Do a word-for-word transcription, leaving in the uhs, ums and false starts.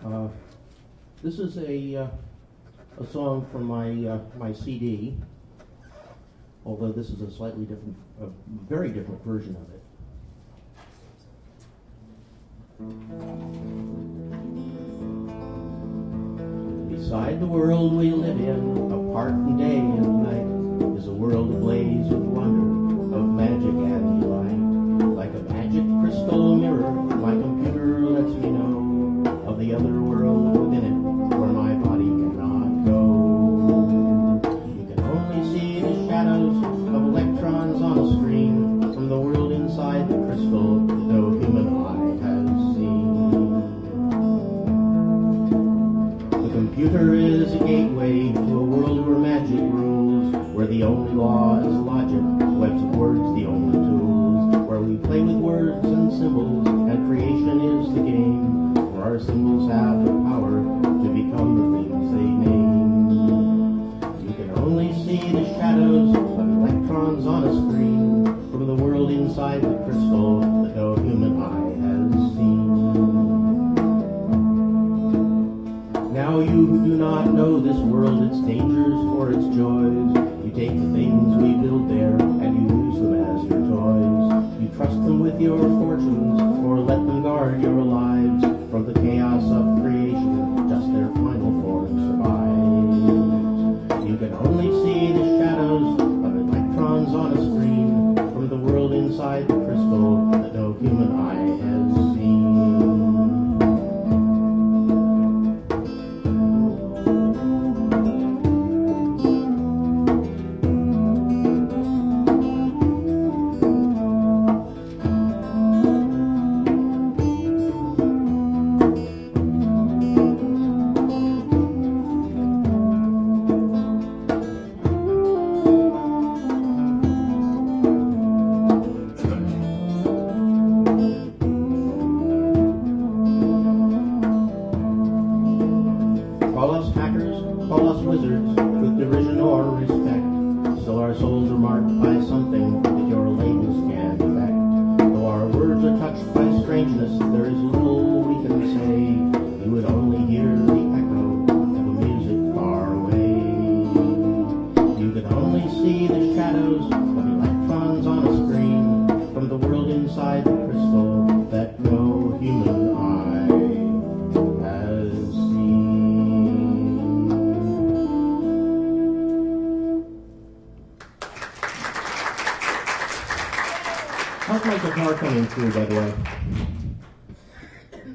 Uh, this is a uh, a song from my uh, my C D, although this is a slightly different, a very different version of it. Beside the world we live in, apart from day and night, is a world ablaze with wonder, of magic and delight. Like a magic crystal mirror, my computer lets me know of the other world within it, where my body cannot go. You can only see the shadows of electrons on a screen from the world inside the crystal that no human eye has seen. The computer is a gateway to a world where magic rules, where the only law is logic, webs of words the only tools, where we play with words and symbols, and creation is the game, where our symbols have the power to become the things they name. You can only see the shadows of electrons on a screen from the world inside the crystal that no human eye has seen. Now you who do not know this world, its dangers or its joys, you take the things we build there and you use them as your toys. You trust them with your fortunes or let them guard your lives from the chaos of creation, just their final form survives. You can only see the shadows of electrons on a screen from the world inside the crystal that no human eye has seen. Call us hackers, call us wizards, with derision or respect. Still our souls are marked by something that your labels can't affect. Though our words are touched by strangeness, there is little we can say. You would only hear the echo of a music far away. You can only see the shadows of electrons on a screen from the world inside the crystal that no human eye has seen. How's my guitar coming through, by the way?